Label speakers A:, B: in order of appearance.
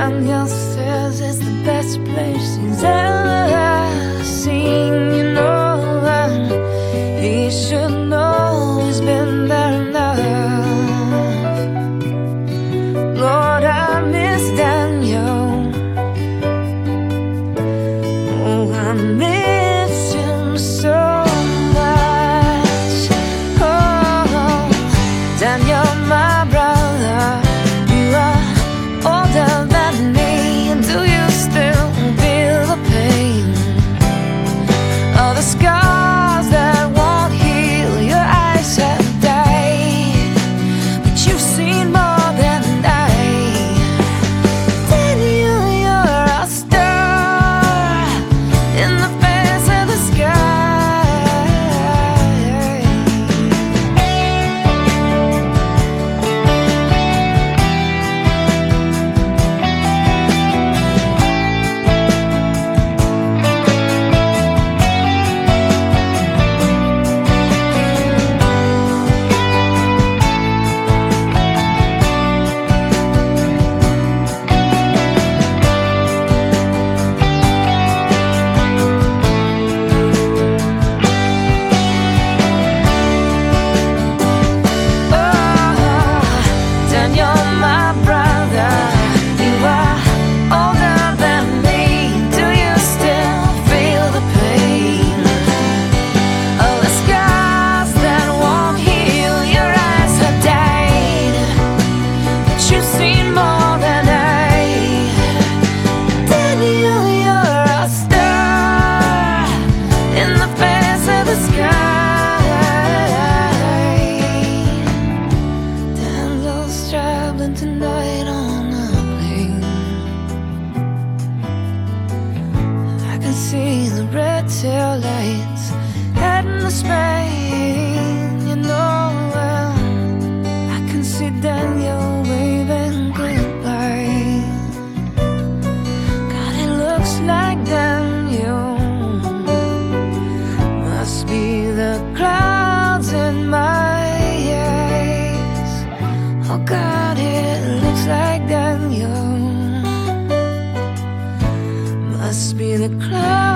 A: Daniel says it's the best place he's ever seen. You know that he should know he's been there enough. Lord, I miss Daniel. Oh, I miss him so much. Oh, Daniel, my brother, you are older than me. Do you still feel the pain of the scars that won't heal? Your eyes have died, but you've seen more than I. Daniel, you're a star in the face of the sky. Tonight on a plane, I can see the red tail lights heading to Spain. You know, well, I can see Daniel waving goodbye. God, it looks like Daniel must be the clouds in my eyes. Oh God, it looks like Daniel must be the clouds.